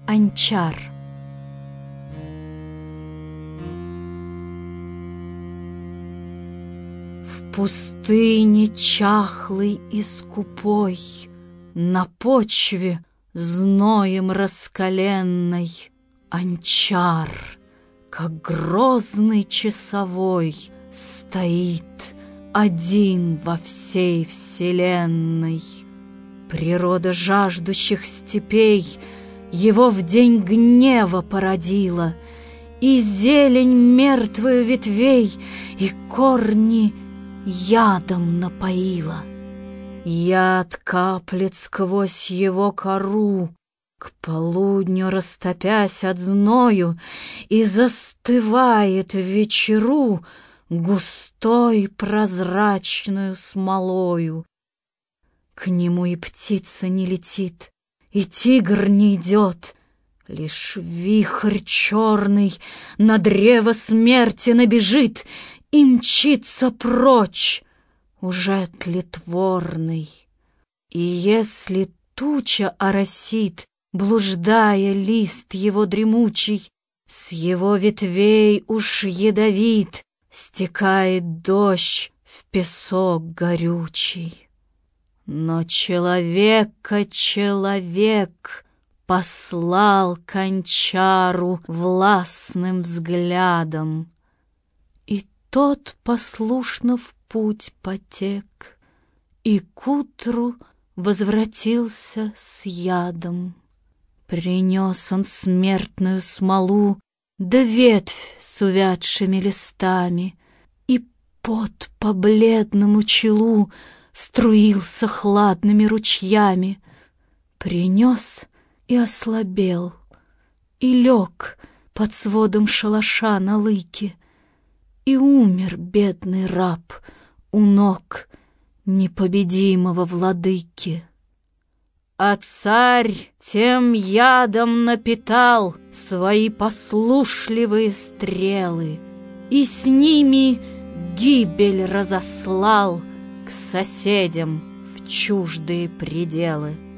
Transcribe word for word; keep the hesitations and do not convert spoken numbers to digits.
Анчар. В пустыне чахлой и скупой, на почве зноем раскаленной, Анчар, как грозный часовой, стоит один во всей вселенной. Природа жаждущих степей его в день гнева породила, и зелень мертвую ветвей, и корни ядом напоила. Яд каплет сквозь его кору, к полудню растопясь от зною, и застывает в вечеру густой прозрачную смолою. К нему и птица не летит, и тигр не идет, лишь вихрь черный на древо смерти набежит и мчится прочь, уже тлетворный. И если туча оросит, блуждая лист его дремучий, с его ветвей уж ядовит стекает дождь в песок горючий. Но человека человек послал к Анчару властным взглядом, и тот послушно в путь потек, и к утру возвратился с ядом. Принес он смертную смолу, да ветвь с увядшими листами, и пот по бледному челу струился хладными ручьями. Принес и ослабел, и лег под сводом шалаша на лыке, и умер бедный раб у ног непобедимого владыки. А царь тем ядом напитал свои послушливые стрелы, и с ними гибель разослал к соседям в чуждые пределы.